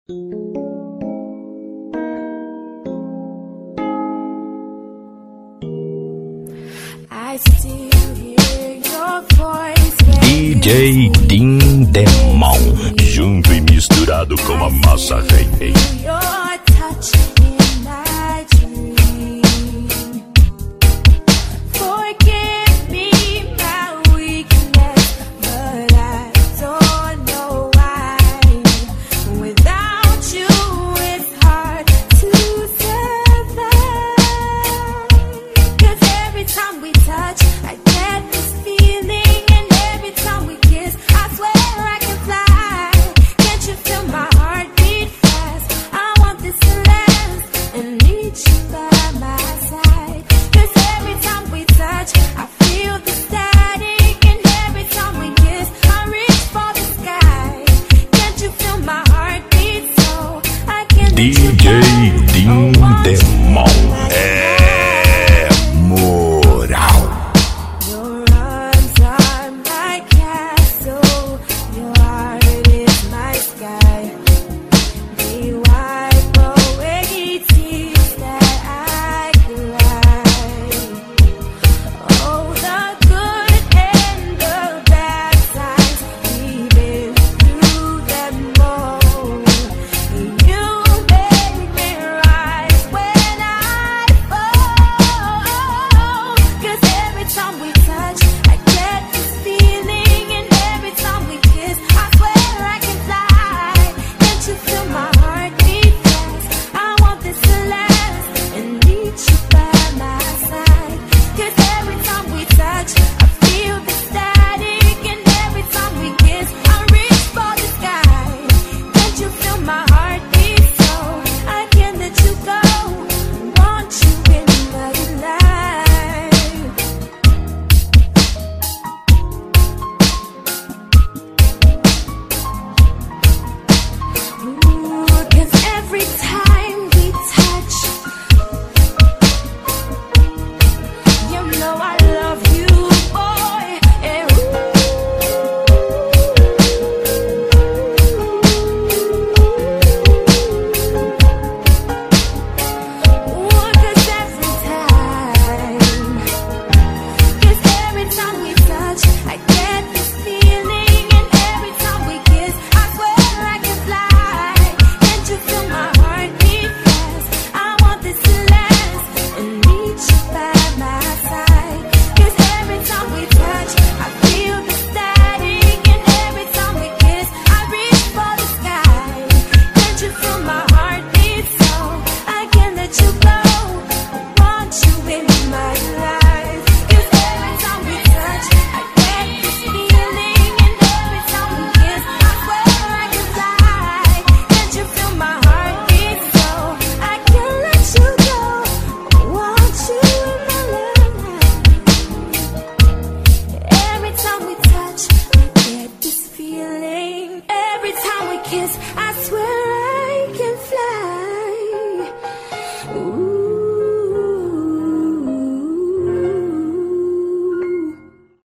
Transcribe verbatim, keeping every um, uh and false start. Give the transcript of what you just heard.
I still hear your voice. D J Dindemão, junto e misturado com a massa rei. Your touch in my dream. Forgive me my weakness, but I don't know why. Without you, it's hard to survive. 'Cause every time we touch, I get this feeling, and every time we kiss, I swear I can fly. Can't you feel my heartbeat fast? I want this to last and need you by my side. 'Cause every time we touch, I feel the static, and every time we kiss, I reach for the sky. Can't you feel my heartbeat so I can't let D you J go? Dindemão é moral. Your arms are my castle, your heart is my sky. They wipe away tears that I cry. Oh, the good and the bad times, we've been through them all. You make me rise when I fall. 'Cause every time we touch, I get this feeling, and every time we kiss, I swear I can fly. Can't you feel my heartbeat fast? I want this to last and need you by my side. 'Cause every time we touch, I feel the static, and every time we kiss, I reach for the sky. Can't you feel my heartbeat so I can't let you go? Want you in my life. Ooh, 'cause every time we touch, you know I love you, boy. And ooh, 'cause every time, 'cause every time we touch, I get this feeling, and every time we kiss, I swear I can fly. Can't you feel my heartbeat fast? I want this to last and need you by my side. 'Cause every time we touch, I feel the static, and every time we kiss, I reach for the sky. Can't you feel my heartbeat so I can't let you go? I want you in my life. 'Cause every time we touch, I get this feeling, and every time we kiss, I swear I can fly. Can't you feel my heartbeat so I can't let you go? I want you in my life. Every time we touch, I get this feeling. Every time we kiss, I swear